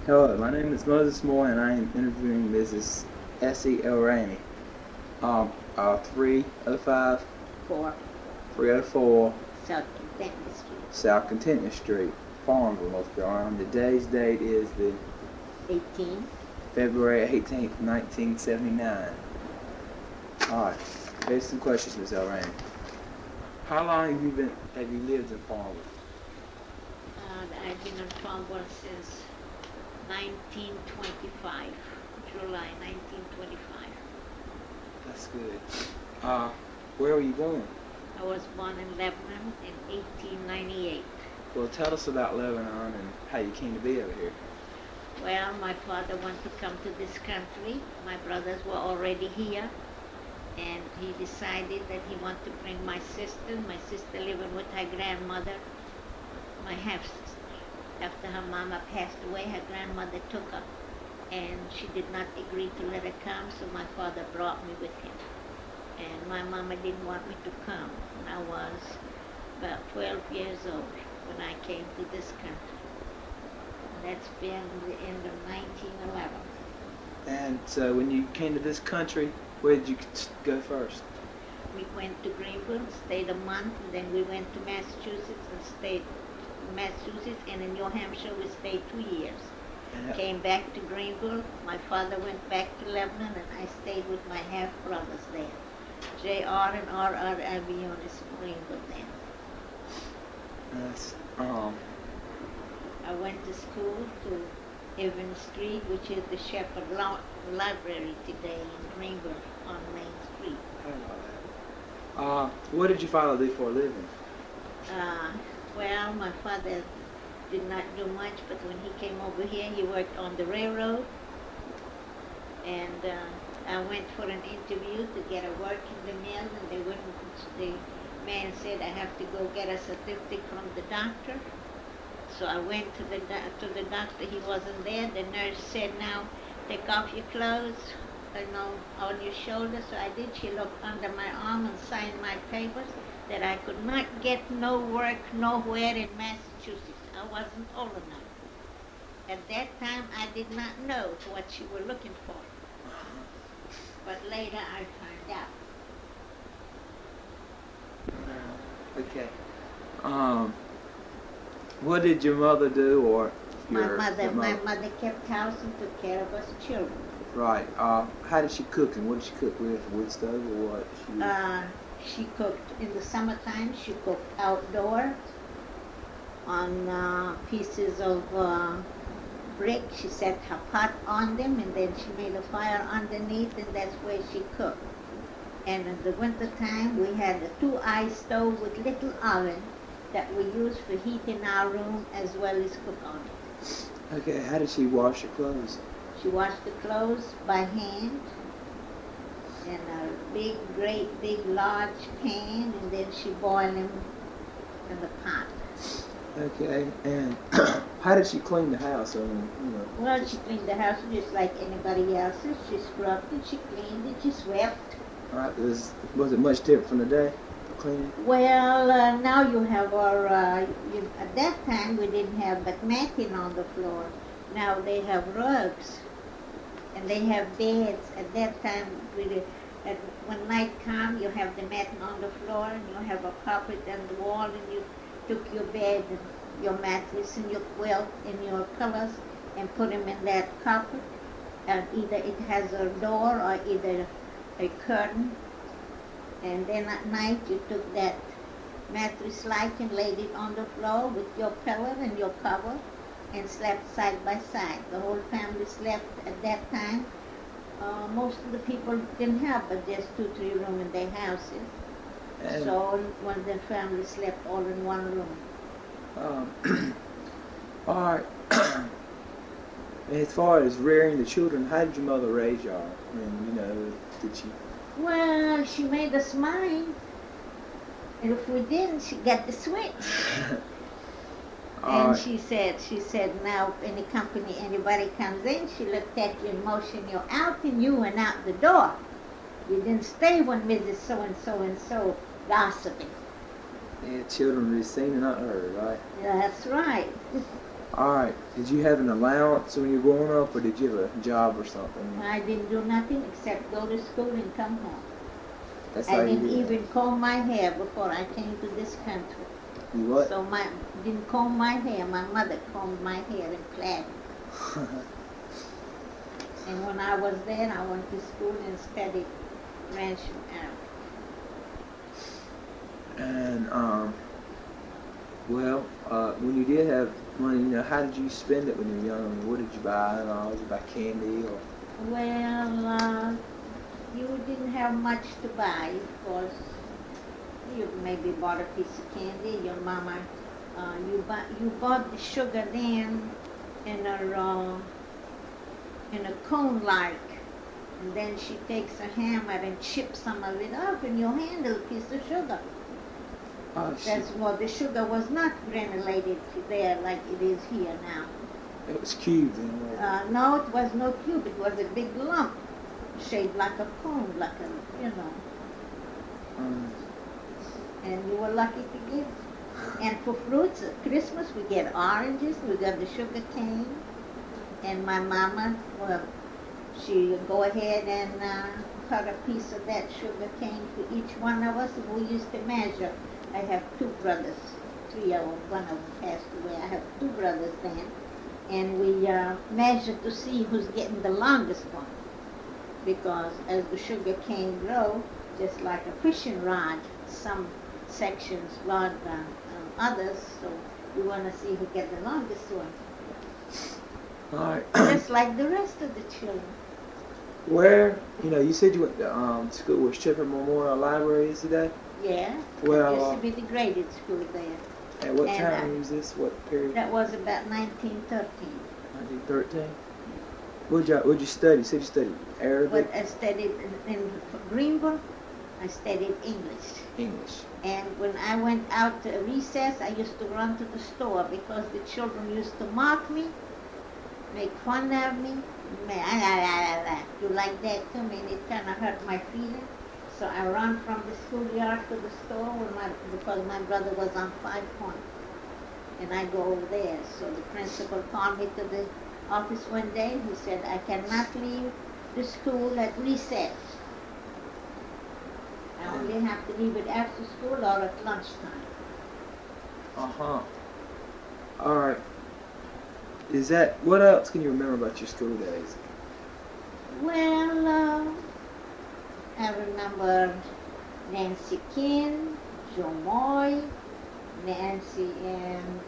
Hello, my name is Moses Moore, and I am interviewing Mrs. Essie L. Rainey. 305 4 304 South Contentment Street, South Contentment Street, Farmville, North Carolina. Today's date is the 18. February 18th, 1979. Alright, here's some questions, Ms. L. Rainey. How long have you lived in Farmville? I've been in Farmville since 1925, July 1925. That's good. Where were you born? I was born in Lebanon in 1898. Well, tell us about Lebanon and how you came to be over here. Well, my father wanted to come to this country. My brothers were already here. And he decided that he wanted to bring my sister living with her grandmother, my half-sister. After her mama passed away, her grandmother took her, and she did not agree to let her come, so my father brought me with him. And my mama didn't want me to come. And I was about 12 years old when I came to this country. And that's been the end of 1911. And so when you came to this country, where did you go first? We went to Greenville, stayed a month, and then we went to Massachusetts and stayed in Massachusetts, and in New Hampshire we stayed 2 years. Came back to Greenville. My father went back to Lebanon, and I stayed with my half-brothers there. J.R. and R.R. Avionis in Greenville then. That's, I went to school to Evan Street, which is the Shepherd Library today in Greenville on Main Street. What did your father do for a living? Well, my father did not do much, but when he came over here, he worked on the railroad. And I went for an interview to get a work in the mill, and the man said I have to go get a certificate from the doctor. So I went to the doctor. He wasn't there. The nurse said, "Now take off your clothes, on your shoulders." So I did. She looked under my arm and signed my papers that I could not get no work nowhere in Massachusetts. I wasn't old enough. At that time, I did not know what you were looking for. But later, I found out. Okay. What did your mother do, or My mother kept house and took care of us children. Right. How did she cook, and what did she cook with? Wood stove or what? She cooked in the summertime. She cooked outdoor on pieces of brick. She set her pot on them, and then she made a fire underneath, and that's where she cooked. And in the wintertime, we had a 2-eye stove with little oven that we used for heating our room as well as cook on it. Okay. How did she wash your clothes? She washed the clothes by hand in a great big large pan, and then she boiled them in the pot. Okay. And how did she clean the house? Well, she cleaned the house just like anybody else's. She scrubbed it, she cleaned it, she swept. All right. Was it much different from today? Cleaning? Well, now you have at that time we didn't have but matting on the floor. Now they have rugs. And they have beds. At that time, when night comes, you have the matting on the floor, and you have a carpet on the wall, and you took your bed and your mattress and your quilt and your pillows and put them in that carpet. And either it has a door or either a curtain. And then at night, you took that mattress like and laid it on the floor with your pillow and your cover, and slept side by side. The whole family slept at that time. Most of the people didn't have but just 2-3 rooms in their houses. And so one of the family slept all in one room. All right. As far as rearing the children, how did your mother raise y'all? Did she? Well, she made us mind. And if we didn't, she'd get the switch. And she said, now any company, anybody comes in, she looked at you and motioned you out, and you went out the door. You didn't stay when Mrs. So-and-so and so gossiping. Yeah, children be seen and not heard, right? That's right. Alright, did you have an allowance when you were growing up, or did you have a job or something? I didn't do nothing except go to school and come home. That's I how you didn't did it. even comb my hair before I came to this country. You what? So didn't comb my hair. My mother combed my hair and plaited it. And when I was there, I went to school and studied French and Arabic. And well, when you did have money, you know, how did you spend it when you were young? I mean, what did you buy? Did you buy candy or? Well, you didn't have much to buy, of course. You maybe bought a piece of candy. Your mama, you bought the sugar then in a cone-like, and then she takes a hammer and chips some of it off, and you handle a piece of sugar. Oh, That's what the sugar was not granulated there like it is here now. it was cubed anyway. No, it was no cube. It was a big lump, shaped like a cone, like a, you know. And you were lucky to get it. And for fruits, at Christmas we get oranges, we got the sugar cane, and my mama, well, she would go ahead and cut a piece of that sugar cane for each one of us, and we used to measure. I have two brothers, three of them, one of them passed away. I have two brothers then, and we measured to see who's getting the longest one, because as the sugar cane grow, just like a fishing rod, some sections rod than others, so you want to see who get the longest one. All right. Just like the rest of the children. Where, you know, you said you went to school where Shepherd Memorial Library is today? Yeah, Well, it used to be the graded school there. At what And, time was this? What period? That was about 1913. 1913. What'd you study? You said you studied Arabic? But I studied in Greenville, I studied English. English. And when I went out to recess, I used to run to the store because the children used to mock me, make fun of me. You like that too? I mean, it kind of hurt my feelings. So I ran from the schoolyard to the store because my brother was on 5 Point. And I go over there. So the principal called me to the office one day. He said, I cannot leave the school at recess. I only have to leave it after school or at lunchtime. Uh-huh. All right. What else can you remember about your school days? Well, I remember Nancy King, Joe Moy, Nancy, and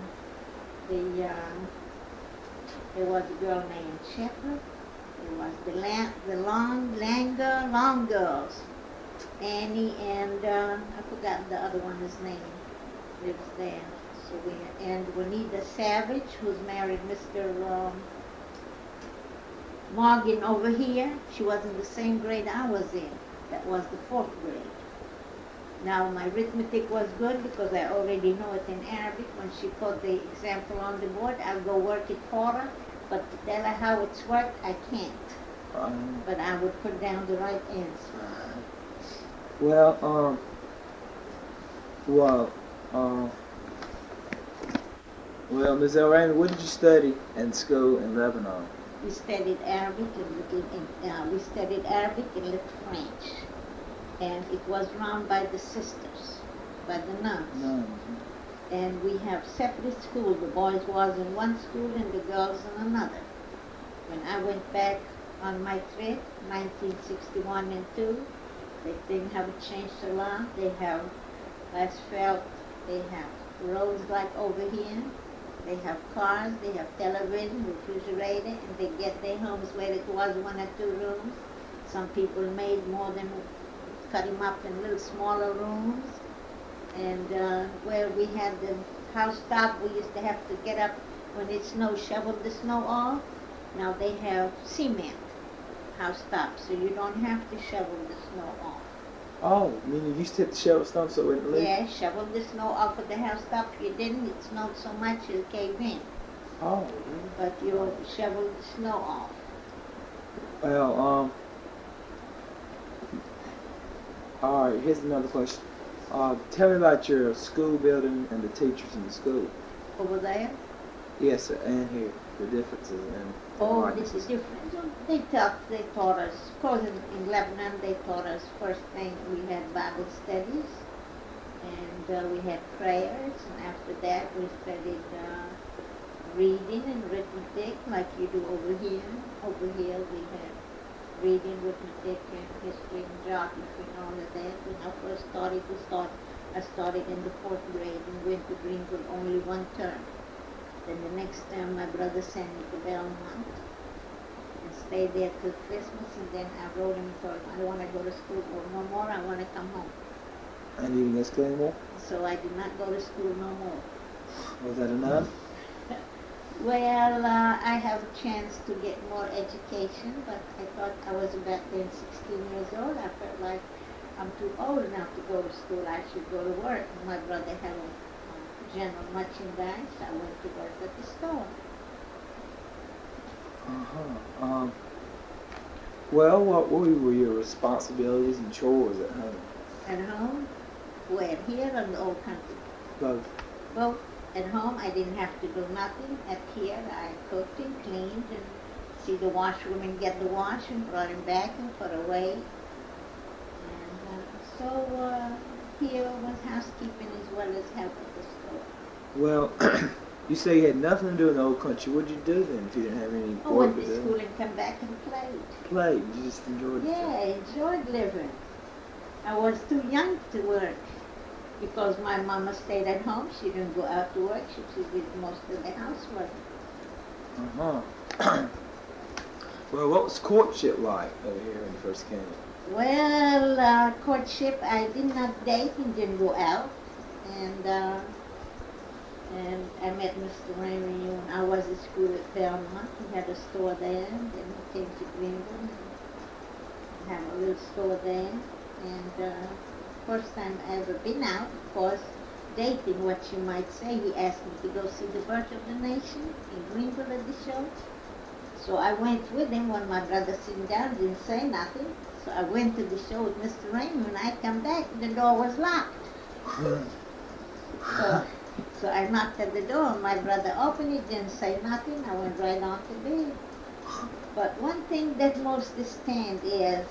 there was a girl named Shepherd. There was the long girls, Annie, and I forgot the other one's name. Lives there. So and Juanita Savage, who's married Mr. Morgan over here. She was in the same grade I was in. That was the 4th grade. Now my arithmetic was good because I already know it in Arabic. When she put the example on the board, I'll go work it for her. But to tell her how it's worked, I can't. But I would put down the right answer. Well, Ms. Elrain, what did you study in school in Lebanon? We studied Arabic and we studied Arabic and little French, and it was run by the sisters, by the nuns. And we have separate schools. The boys was in one school and the girls in another. When I went back on my trip, 1961 and 2, they didn't have it changed a lot. They have asphalt, they have roads like over here. They have cars, they have television, refrigerator, and they get their homes where it was 1 or 2 rooms. Some people made more than, cut them up in little smaller rooms. And where we had the house top, we used to have to get up when it snowed, shovel the snow off. Now they have cement house top, so you don't have to shovel the snow off. Oh, I mean you used to hit the shovel stuff so it wouldn't leak? Yeah, shovel the snow off of the house top. If you didn't, it snowed so much it'll cave in. Oh, really? But you shovel the snow off. Well, all right, here's another question. Tell me about your school building and the teachers in the school. Over there? Yes, sir, and here, the differences and Oh, this is different. They taught us, of course in Lebanon they taught us first thing we had Bible studies and we had prayers, and after that we studied reading and arithmetic like you do over here. Over here we had reading, arithmetic, and history and geography and all of that. When I first started, I started in the 4th grade and went to Greenville only one term. Then the next term my brother sent me to Belmont and stayed there till Christmas, and then I wrote him and told him I don't want to go to school no more, I want to come home. And you didn't go to school anymore? So I did not go to school no more. Was that enough? Well, I have a chance to get more education, but I thought I was about then 16 years old. I felt like I'm too old now to go to school. I should go to work. My brother had a general merchandise. I went to work at the store. Well, what were your responsibilities and chores at home? At home? Where? Here or in the old country? Both. Both. At home, I didn't have to do nothing. At here, I cooked and cleaned and see the washwoman get the wash and brought him back and put away. And so here was housekeeping as well as help at the store. Well, you say you had nothing to do in the old country. What did you do then if you didn't have any I work went to to do? school and come back and played. Played. You just enjoyed it. Yeah, I enjoyed living. I was too young to work because my mama stayed at home. She didn't go out to work. She did most of the housework. Well, what was courtship like over here when you first came? Well, courtship, I did not date and didn't go out. And I met Mr. Raymond when I was at school at Belmont. He had a store there. Then he came to Greenville and had a little store there. And first time I ever been out, of course, dating, what you might say. He asked me to go see the Birth of the Nation in Greenville at the show. So I went with him when my brother sitting down, didn't say nothing. So I went to the show with Mr. Raymond. When I come back, the door was locked. So I knocked at the door, and my brother opened it, didn't say nothing. I went right on to bed. But one thing that most stand is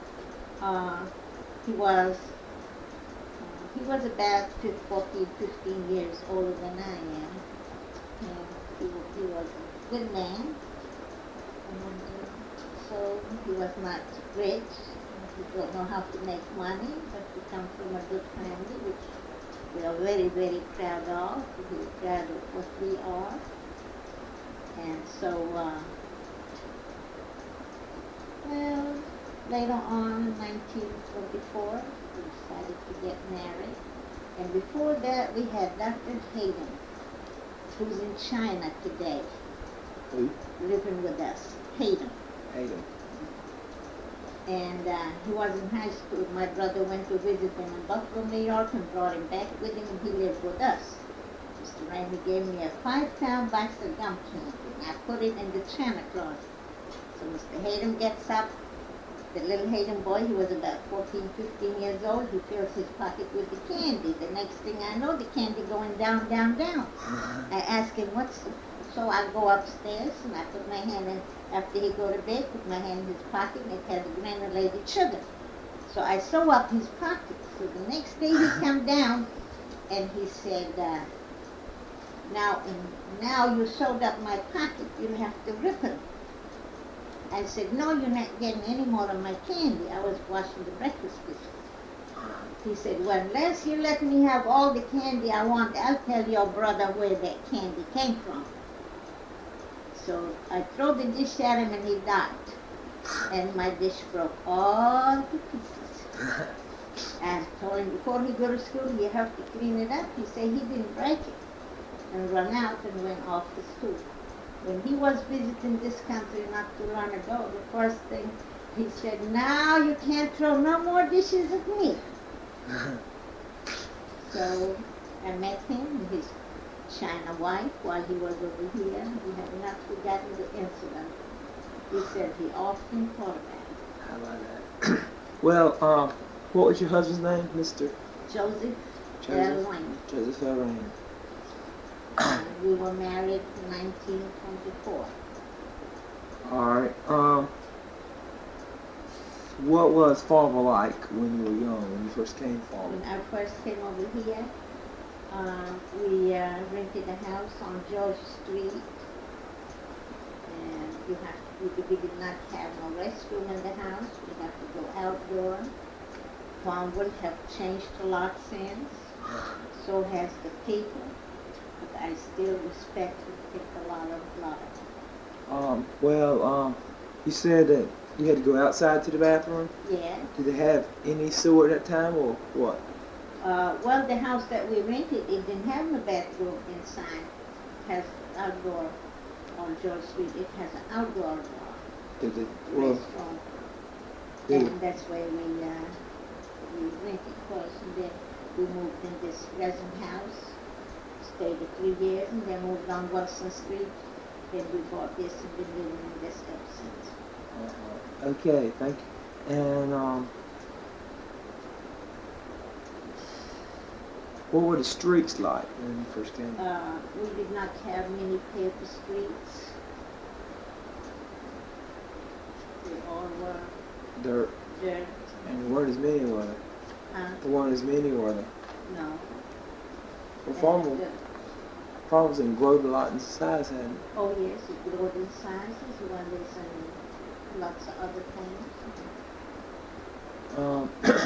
he was about 14, 15 years older than I am. And he was a good man. And so he was not rich. He don't know how to make money, but he comes from a good family, which we are very, very proud of. We're proud of what we are. And so, well, later on in 1924, we decided to get married. And before that, we had Dr. Hayden, who's in China today. Who? Living with us. Hayden. Hayden. And he was in high school. My brother went to visit him in Buffalo, New York, and brought him back with him, and he lived with us. Mr. Raymond gave me a 5-pound box of gum candy, and I put it in the china closet. So Mr. Hayden gets up. The little Hayden boy, he was about 14, 15 years old, he fills his pocket with the candy. The next thing I know, the candy going down, down, down. I ask him, so I go upstairs, and I put my hand in, after he go to bed, put my hand in his pocket, and it had the granulated sugar. So I sew up his pocket. So the next day he come down, and he said, now you sewed up my pocket, you have to rip it. I said, no, you're not getting any more of my candy. I was washing the breakfast dishes. He said, well, unless you let me have all the candy I want, I'll tell your brother where that candy came from. So I threw the dish at him, and he died. And my dish broke all to pieces. I told him, before he go to school, you have to clean it up. He said he didn't break it, and run out and went off to school. When he was visiting this country not too long ago, the first thing he said, now you can't throw no more dishes at me. So I met him and his China wife while he was over here. He had not forgotten the incident. He said he often thought about it. How about that? Well, what was your husband's name, Mr.? Joseph L. Raymond. Joseph L. Raymond. We were married in 1924. All right. What was Farmville like when you were young, when you first came to Farmville? When I first came over here, we rented a house on George Street, and we did not have no restroom in the house. We have to go outdoor. Farmville have changed a lot since. So has the people, but I still respect and think a lot of Well, you said that you had to go outside to the bathroom. Yeah. Did they have any sewer at that time, or what? Well, the house that we rented, it didn't have no bathroom inside. It has outdoor on George Street. It has an outdoor Did it? Well, restaurant, did and that's where we rented first, and then we moved in this resin house, stayed for 3 years, and then moved on Wilson Street. Then we bought this and been living in this ever since. Okay, thank you. And what were the streets like when you first came? We did not have many paper streets. They all were Dirt. dirt. And there weren't as many, were there? There weren't as many, were there? No. Well, Farmville's in growth a lot in size, hadn't it? Oh yes, it growed in sizes, one is in lots of other things.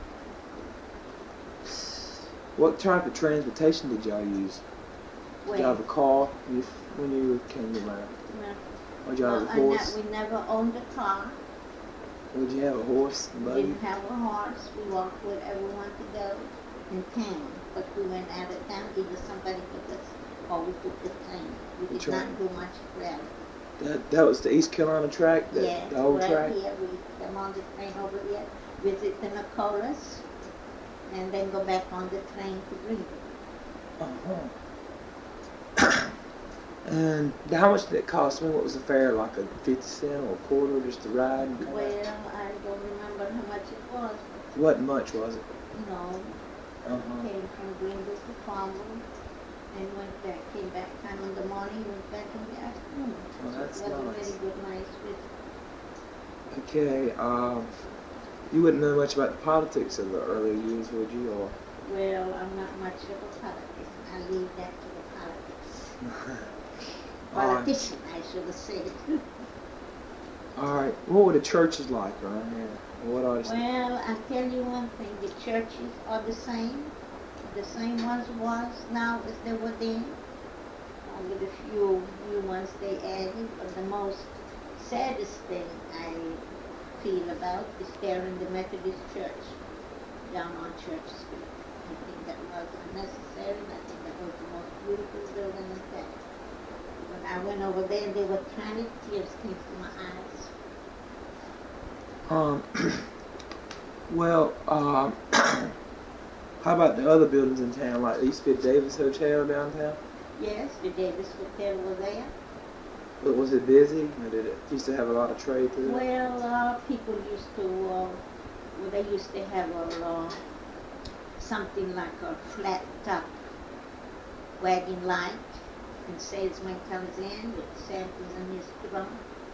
What type of transportation did y'all use? Did y'all have a car when you came around? No. Or did y'all have a horse? We never owned a car. Would you have a horse? We didn't have a horse. We walked wherever we wanted to go in town. But we went out of town, either somebody took us or we took the train. We did not do much travel. That was the East Carolina track? Yes, the old right track? here. We come on the train over here, visit the Nicolas, and then go back on the train to Greenville. And how much did it cost? What was the fare? Like a 50 cent or a quarter just to ride? And Well, I don't remember how much it was. It wasn't much, was it? No. Came from Greenville to Farmville and went back, came back time in the morning, went back in the afternoon. Well, that's It was a nice. very good, nice visit. Okay, you wouldn't know much about the politics of the early years, would you? Or Well, I'm not much of a politician. I leave that to the politics. Politician, I should have said. All right. What were the churches like around here? What are the Well, I tell you one thing, the churches are the same ones was now as they were then, with a few new ones they added, but the most saddest thing I feel about is there in the Methodist Church, down on Church Street. I think that was unnecessary, and I think that was the most beautiful building in town. When I went over there, they were tiny, tears came to my eyes. How about the other buildings in town, like the East Fifth Davis Hotel downtown? Yes, the Davis Hotel was there. But was it busy? Or did it used to have a lot of trade through it? Well, people used to, they used to have something like a flat top wagon light, and salesman comes in with samples in his trunk.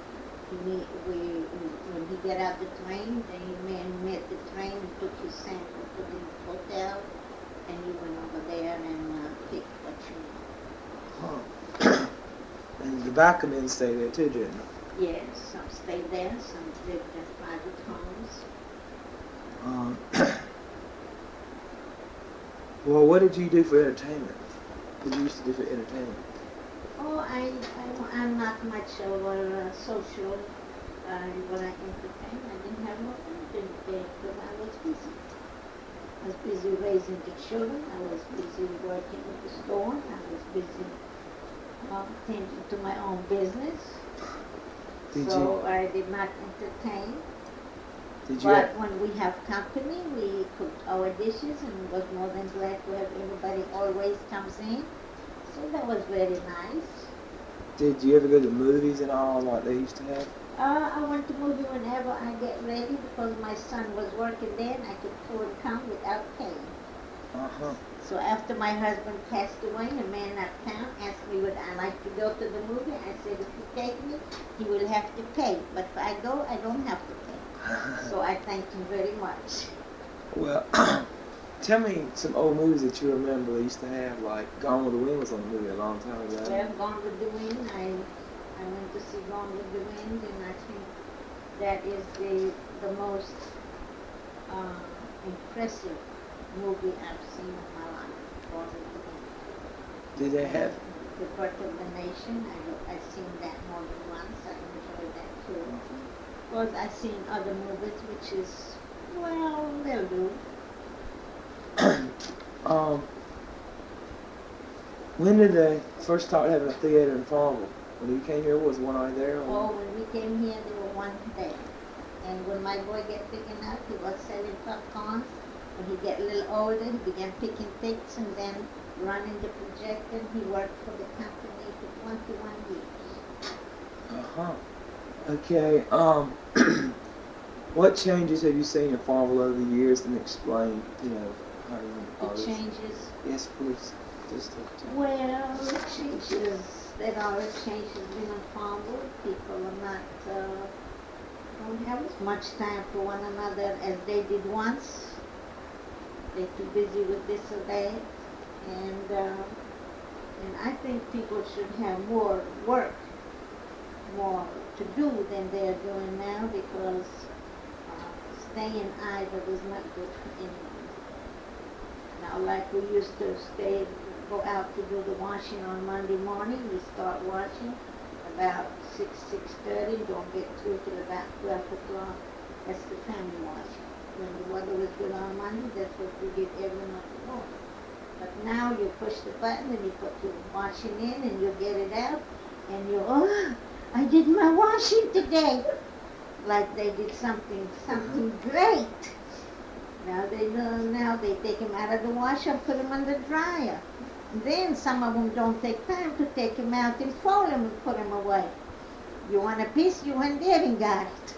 When he got out the train, the man met the train and took his sample to the hotel, and he went over there and picked what you Huh. And the back men stay there too, didn't they? Yes, some stayed there, some lived in private homes. Well, what did you do for entertainment? What did you used to do for entertainment? Oh, I'm not much of a social when I entertain. I didn't have no time to entertain because I was busy. I was busy raising the children. I was busy working at the store. I was busy tending to my own business. I did not entertain. But when we have company, we cooked our dishes and was more than glad to have everybody always comes in. So that was very nice. Did you ever go to movies and all like they used to have? I went to movie whenever I get ready because my son was working there and I could afford to come without paying. So after my husband passed away, a man uptown asked me would I like to go to the movie. I said, if you take me, he will have to pay. But if I go, I don't have to pay. So I thank him very much. Well, tell me some old movies that you remember they used to have, like Gone with the Wind was on the movie a long time ago. Well, Gone with the Wind, I went to see Gone with the Wind, and I think that is the most impressive movie I've seen in my life. Gone with the Wind. Did they have? The Birth of the Nation, I've seen that more than once. I enjoyed that too. Because I've seen other movies, which is, well, they'll do. When did they first start having a theater in Farmville? When you came here, was one already there? Oh, when we came here, there were one there. And when my boy got big enough, he was selling popcorn. When he got a little older, he began picking things and then running the projector. He worked for the company for 21 years. Okay. What changes have you seen in Farmville over the years, and explain, how The changes. Yes, please. Well, the changes. There are changes been in Farmville. People are not don't have as much time for one another as they did once. They're too busy with this or that, and I think people should have more work, more to do than they're doing now, because staying idle is not good for anyone. Now, like we used to go out to do the washing on Monday morning. We start washing about 6:30. Don't get through till about 12 o'clock. That's the family washing. When the weather was good on Monday, that's what we did every Monday morning. But now you push the button and you put your washing in and you get it out and you, I did my washing today. Like they did something great. Now they take them out of the washer and put them on the dryer. Then some of them don't take time to take them out and fold them and put them away. You want a piece, you went there and got it.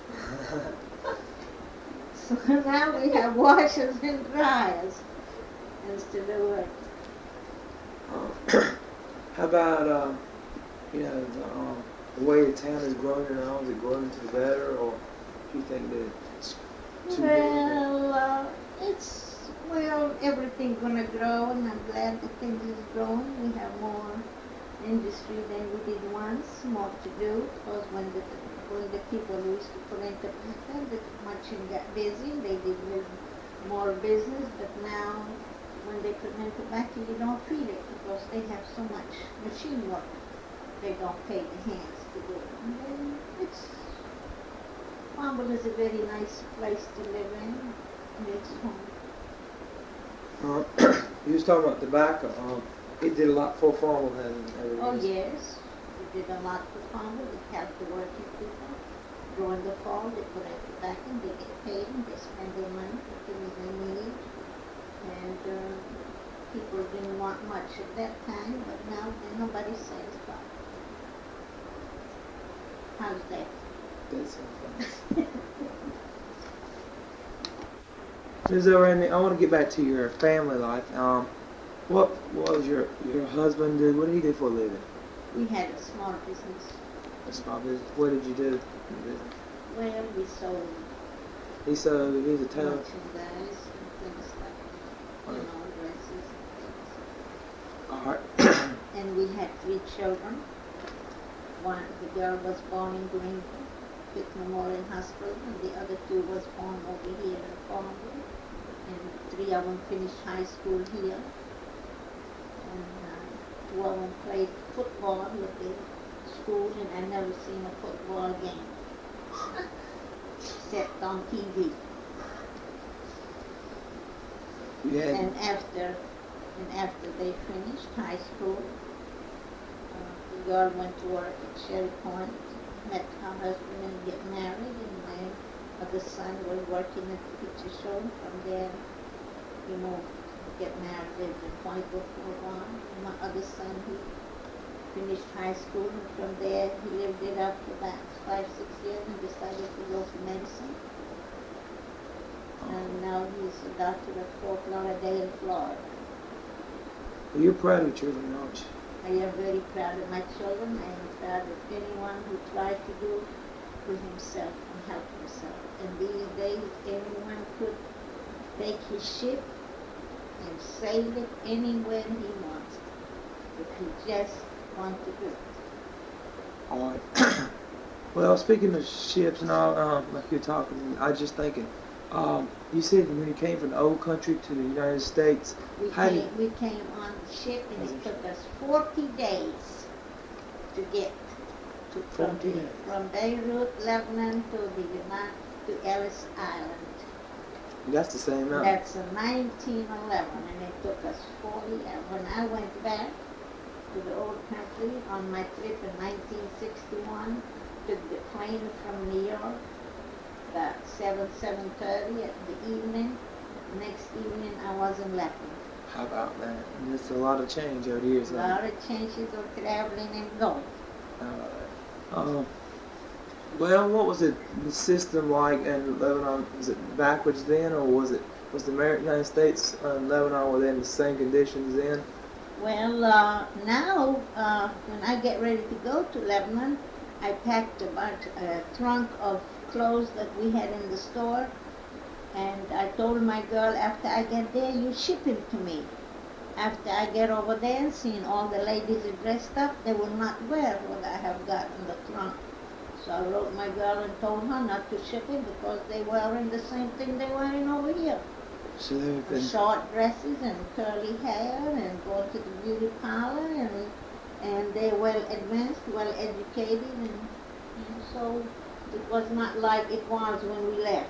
So now we have washers and dryers instead of work. How about, the way the town is growing now? Is it growing to the better, or do you think that it's too big? Everything's gonna grow, and I'm glad that things is growing. We have more industry than we did once, more to do, because when the people who used to put into Princeton, the merchant got busy, they did more business, but now when they put in tobacco, you don't feel it, because they have so much machine work. They don't pay the hands to do it. And then Farmville is a very nice place to live in, and it's home. You was talking about tobacco. It did a lot for Farmville, hasn't it? Oh, yes. It did a lot for Farmville. It helped the working people. During the fall, they put out tobacco, and they get paid, and they spend their money for things they need. And people didn't want much at that time, but now nobody's satisfied. How's that? That's so fun. Ms. Randy, I want to get back to your family life. What was your husband do? What did he do for a living? We had a small business. A small business. What did you do? Well, we sold. He's a town. Merchandise and things like that. Dresses and things. All right. And we had 3 children. The girl was born in Greenville, Pitt Memorial Hospital, and the other 2 was born over here in Farmville. And 3 of them finished high school here. And 2 of them played football with the school, and I never seen a football game except on TV. Yeah. And after they finished high school, the girl went to work at Sherry Point, met her husband and get married, and my other son was working at the picture show. From there, he moved to get married, lived in Whiteville for a while. And my other son, he finished high school, and from there he lived it up for about 5-6 years and decided to go for medicine. And now he's a doctor at Fort Lauderdale, Florida. Well, you're proud of your children, aren't you? I am very proud of my children. I am proud of anyone who tried to do for himself and help himself. And these days, anyone could take his ship and sail it anywhere he wants, if he just wants to do it. All right. Well, speaking of ships and all, like you're talking, I was just thinking, you said when you came from the old country to the United States, We came on the ship and it took us 40 days to get from Beirut, Lebanon to Ellis Island. That's the same amount. That's in 1911, and it took us 40. And when I went back to the old country on my trip in 1961, took the plane from New York about 7:30 at the evening. Next evening I was in Lebanon. How about that? And there's a lot of change over the years. A lot of changes of traveling and going. How about that? Well, what was the system like in Lebanon? Was it backwards then, or was the United States and Lebanon were they in the same conditions then? Well, now when I get ready to go to Lebanon, I packed a trunk of clothes that we had in the store, and I told my girl, after I get there, you ship him to me. After I get over there and seeing all the ladies are dressed up, they will not wear what I have got in the trunk. So I wrote my girl and told her not to ship it because they were wearing the same thing they wearing over here. So they've been short dresses and curly hair and going to the beauty parlor and they're well advanced, well educated, and so it was not like it was when we left.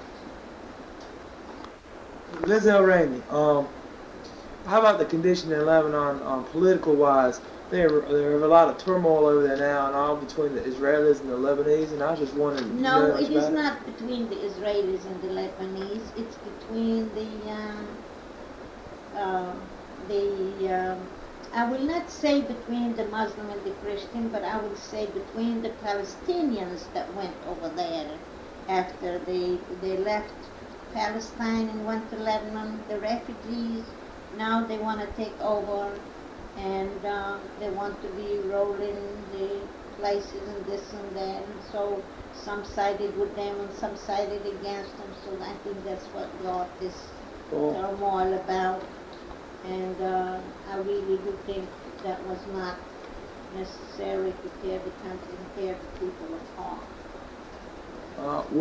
Ms. El Raimi, how about the condition in Lebanon, political wise? There are a lot of turmoil over there now, and all between the Israelis and the Lebanese. And I was just wondering. No, it is not between the Israelis and the Lebanese. It's between I will not say between the Muslim and the Christian, but I will say between the Palestinians that went over there after they left Palestine and went to Lebanon, the refugees. Now they want to take over, and they want to be rolling the places and this and that, and so some sided with them and some sided against them, so I think that's what brought this turmoil about. And I really do think that was not necessary to tear the country and tear the people apart.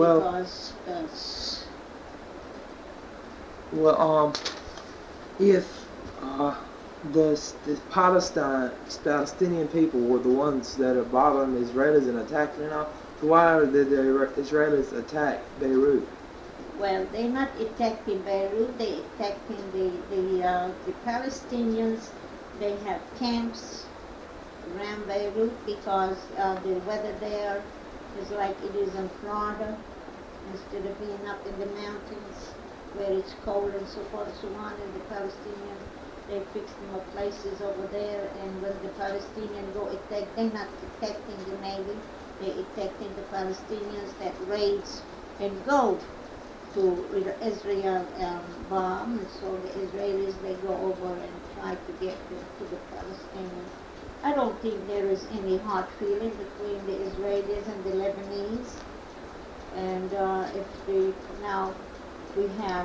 If the Palestinian people were the ones that are bothering the Israelis and attacking them, why did the Israelis attack Beirut? Well, they're not attacking Beirut, they're attacking the Palestinians. They have camps around Beirut because the weather there is like it is in Florida, instead of being up in the mountains where it's cold and so forth and so on. And the Palestinians, they fixed them up places over there, and when the Palestinians go attack, they're not attacking the Navy, they're attacking the Palestinians that raids and go to Israel bomb, and so the Israelis, they go over and try to get to the Palestinians. I don't think there is any hard feeling between the Israelis and the Lebanese. And now we have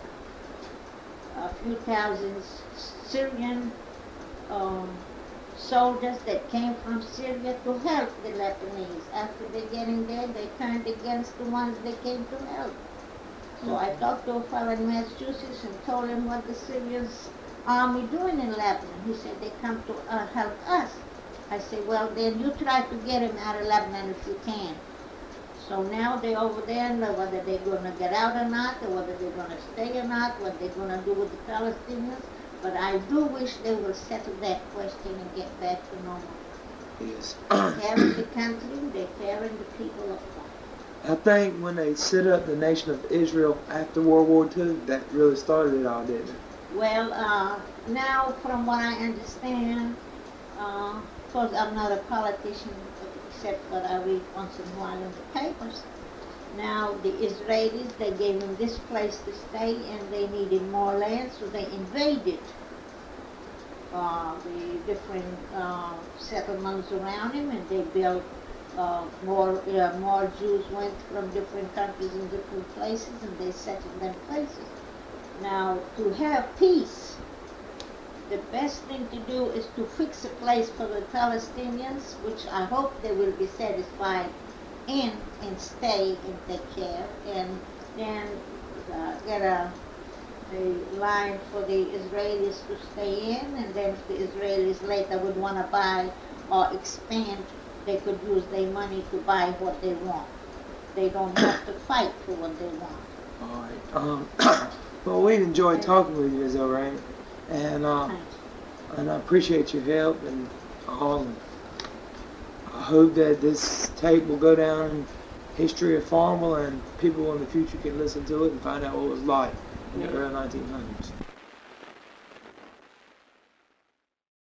a few thousand Syrian soldiers that came from Syria to help the Lebanese. After they get in there, they turned against the ones they came to help. So I talked to a fellow in Massachusetts and told him what the Syrian army doing in Lebanon. He said they come to help us. I said, well, then you try to get him out of Lebanon if you can. So now they're over there, and whether they're going to get out or not, or whether they're going to stay or not, what they're going to do with the Palestinians. But I do wish they will settle that question and get back to normal. Yes. They're tearing the country, they're tearing the people apart. I think when they set up the nation of Israel after World War II, that really started it all, didn't it? Well, now from what I understand, of course I'm not a politician except what I read once in a while in the papers. Now the Israelis, they gave them this place to stay and they needed more land, so they invaded the different settlements around him, and they built more Jews went from different countries and different places, and they settled them places. Now, to have peace, the best thing to do is to fix a place for the Palestinians, which I hope they will be satisfied in and stay and take care, and then get a line for the Israelis to stay in, and then if the Israelis later would want to buy or expand, they could use their money to buy what they want. They don't have to fight for what they want. All right. Well, we enjoyed talking with you, Ms. O'Reilly, and I appreciate your help, and I hope that this tape will go down in history of Farmville, and people in the future can listen to it and find out what it was like in the early 1900s.